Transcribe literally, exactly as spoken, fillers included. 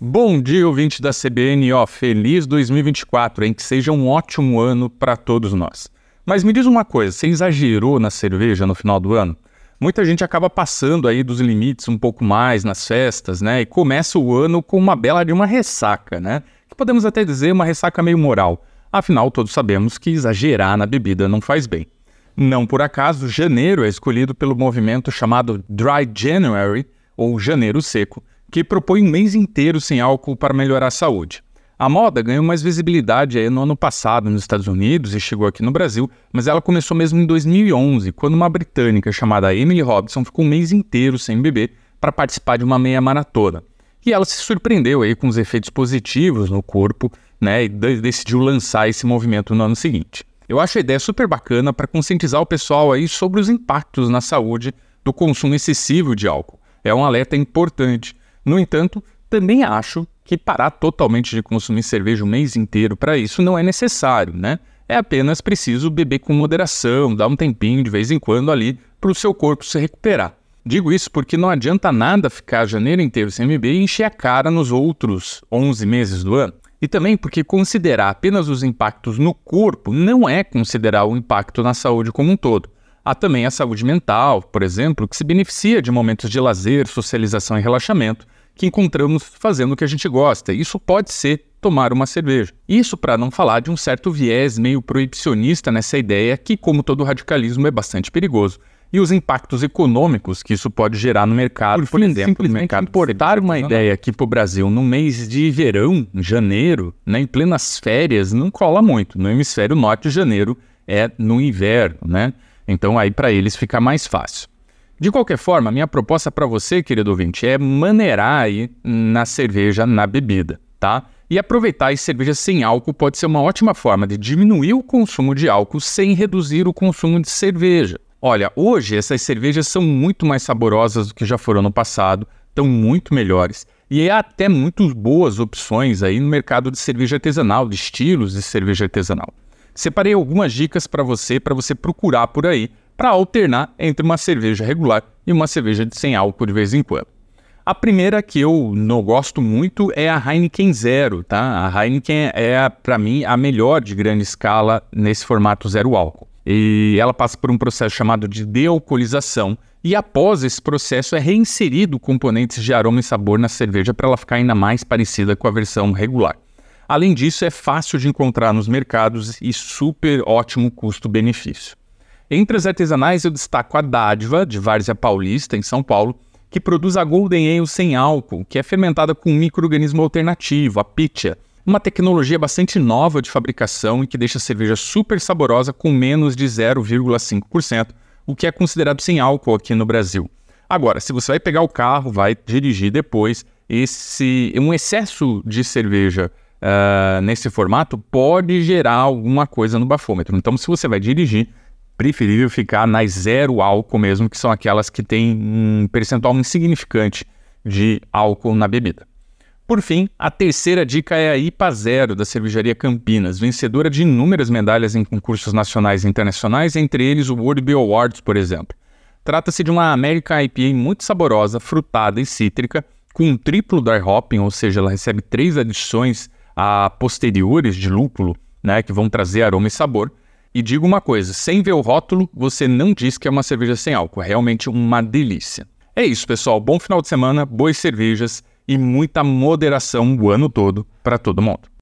Bom dia, ouvinte da C B N, ó, feliz dois mil e vinte e quatro, hein? Que seja um ótimo ano para todos nós. Mas me diz uma coisa, você exagerou na cerveja no final do ano? Muita gente acaba passando aí dos limites um pouco mais nas festas, né? E começa o ano com uma bela de uma ressaca, né? Que podemos até dizer uma ressaca meio moral. Afinal, todos sabemos que exagerar na bebida não faz bem. Não por acaso, janeiro é escolhido pelo movimento chamado Dry January, ou Janeiro Seco, que propõe um mês inteiro sem álcool para melhorar a saúde. A moda ganhou mais visibilidade aí no ano passado nos Estados Unidos e chegou aqui no Brasil, mas ela começou mesmo em dois mil e onze, quando uma britânica chamada Emily Robson ficou um mês inteiro sem beber para participar de uma meia maratona. E ela se surpreendeu aí com os efeitos positivos no corpo, né, e decidiu lançar esse movimento no ano seguinte. Eu acho a ideia super bacana para conscientizar o pessoal aí sobre os impactos na saúde do consumo excessivo de álcool. É um alerta importante. No entanto, também acho que parar totalmente de consumir cerveja o mês inteiro para isso não é necessário, né? É apenas preciso beber com moderação, dar um tempinho de vez em quando ali para o seu corpo se recuperar. Digo isso porque não adianta nada ficar janeiro inteiro sem beber e encher a cara nos outros onze meses do ano. E também porque considerar apenas os impactos no corpo não é considerar o impacto na saúde como um todo. Há também a saúde mental, por exemplo, que se beneficia de momentos de lazer, socialização e relaxamento que encontramos fazendo o que a gente gosta. Isso pode ser tomar uma cerveja. Isso para não falar de um certo viés meio proibicionista nessa ideia que, como todo radicalismo, é bastante perigoso. E os impactos econômicos que isso pode gerar no mercado. Por, por exemplo, no mercado importar uma ideia aqui para o Brasil no mês de verão, em janeiro, né, em plenas férias, não cola muito. No hemisfério norte, janeiro é no inverno, né? Então aí para eles fica mais fácil. De qualquer forma, a minha proposta para você, querido ouvinte, é maneirar aí na cerveja, na bebida, tá? E aproveitar as cervejas sem álcool pode ser uma ótima forma de diminuir o consumo de álcool sem reduzir o consumo de cerveja. Olha, hoje essas cervejas são muito mais saborosas do que já foram no passado, estão muito melhores. E há até muito boas opções aí no mercado de cerveja artesanal, de estilos de cerveja artesanal. Separei algumas dicas para você, para você procurar por aí, para alternar entre uma cerveja regular e uma cerveja sem álcool de vez em quando. A primeira que eu não gosto muito é a Heineken Zero, tá? A Heineken é, para mim, a melhor de grande escala nesse formato zero álcool. E ela passa por um processo chamado de dealcoolização e após esse processo é reinserido componentes de aroma e sabor na cerveja para ela ficar ainda mais parecida com a versão regular. Além disso, é fácil de encontrar nos mercados e super ótimo custo-benefício. Entre as artesanais, eu destaco a Dádiva, de Várzea Paulista, em São Paulo, que produz a Golden Ale sem álcool, que é fermentada com um micro-organismo alternativo, a Pitya, uma tecnologia bastante nova de fabricação e que deixa a cerveja super saborosa com menos de zero vírgula cinco por cento, o que é considerado sem álcool aqui no Brasil. Agora, se você vai pegar o carro, vai dirigir depois, esse, um excesso de cerveja uh, nesse formato pode gerar alguma coisa no bafômetro. Então, se você vai dirigir, preferível ficar nas zero álcool mesmo, que são aquelas que têm um percentual insignificante de álcool na bebida. Por fim, a terceira dica é a I P A Zero, da Cervejaria Campinas, vencedora de inúmeras medalhas em concursos nacionais e internacionais, entre eles o World Beer Awards, por exemplo. Trata-se de uma American I P A muito saborosa, frutada e cítrica, com um triplo dry hopping, ou seja, ela recebe três adições a posteriores de lúpulo, né, que vão trazer aroma e sabor. E digo uma coisa, sem ver o rótulo, você não diz que é uma cerveja sem álcool, é realmente uma delícia. É isso, pessoal, bom final de semana, boas cervejas e muita moderação o ano todo para todo mundo.